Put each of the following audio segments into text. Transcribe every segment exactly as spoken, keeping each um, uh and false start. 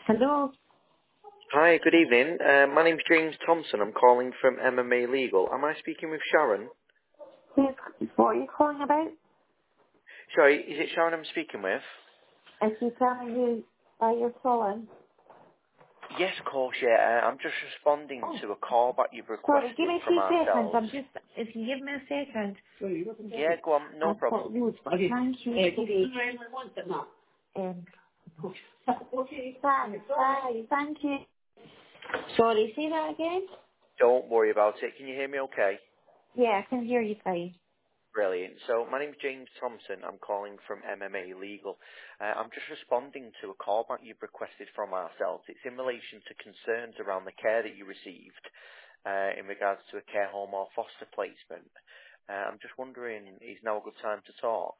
Hello. Hi, good evening. Uh, my name's James Thompson. I'm calling from M M A Legal. Am I speaking with Sharon? Yes, what are you calling about? Sorry, is it Sharon I'm speaking with? If you tell me who why you're calling. Yes, of course, yeah. Uh, I'm just responding Oh, to a call that you've sorry, give requested me from two seconds. ourselves. I'm just, if you give me a second. Sorry, you got some Yeah, coffee? go on, no I've problem. got loads, but okay. Thank you. Uh, coffee for everyone wants it, Matt. Um, okay, thanks. Bye. Thank you. Sorry, say that again? Don't worry about it. Can you hear me okay? Yeah, I can hear you fine. Brilliant. So my name's James Thompson. I'm calling from M M A Legal. Uh, I'm just responding to a call that you've requested from ourselves. It's in relation to concerns around the care that you received uh, in regards to a care home or foster placement. Uh, I'm just wondering, is now a good time to talk?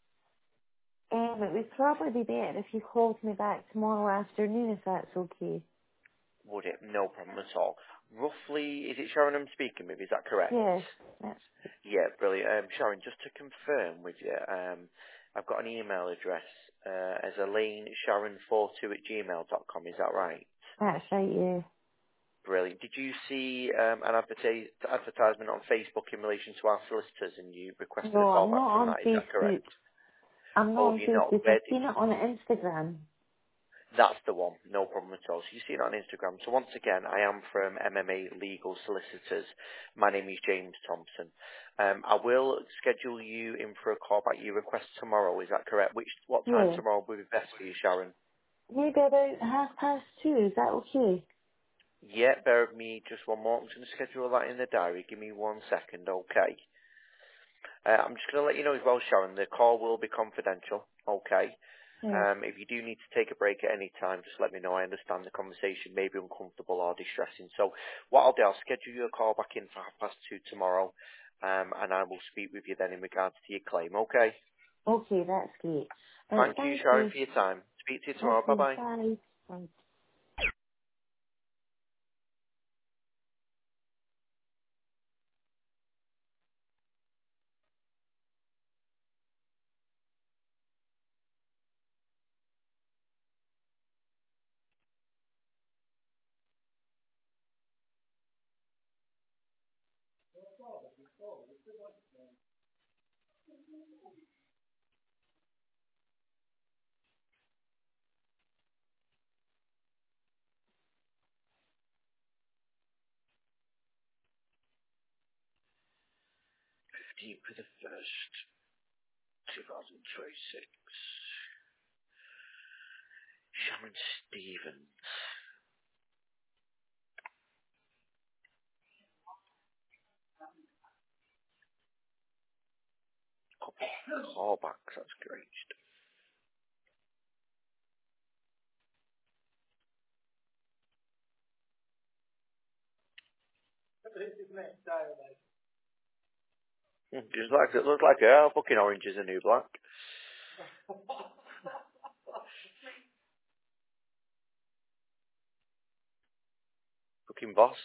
Um, it would probably be better if you called me back tomorrow afternoon, if that's okay. Would it? No problem at all. Roughly, is it Sharon I'm speaking with? Is that correct? Yes, that's Yeah, brilliant. Um, Sharon, just to confirm with you, um, I've got an email address uh, as elaine sharon forty-two at gmail dot com. Is that right? that's right. Yeah. Brilliant. Did you see um, an advertise, advertisement on Facebook in relation to our solicitors and you requested a No, call I'm back not from on that? Is that Facebook. correct? I'm not Oh, on have you not? Facebook. I've Where did seen it on Instagram. That's the one. No problem at all. So you see it on Instagram. So once again, I am from M M A Legal Solicitors. My name is James Thompson. Um, I will schedule you in for a call back you request tomorrow. Is that correct? Which what time Yeah. tomorrow would be best for you, Sharon? Maybe about half past two. Is that okay? Yeah, bear with me just one more. I'm just going to schedule that in the diary. Give me one second, okay? Uh, I'm just going to let you know as well, Sharon, the call will be confidential, okay? Yes. Um, if you do need to take a break at any time, just let me know. I understand the conversation may be uncomfortable or distressing. So what I'll do, I'll schedule you a call back in for half past two tomorrow, um, and I will speak with you then in regards to your claim, okay? Okay, that's great. Right, Thank you, thank Sharon, you. for your time. Speak to you tomorrow. Okay, Bye-bye. bye. Bye. fifteenth for the first, twenty twenty-six. Sharon Stevens. Callbacks, that's great. Mm, Just like it looked like a fucking orange is a new black. Fucking boss.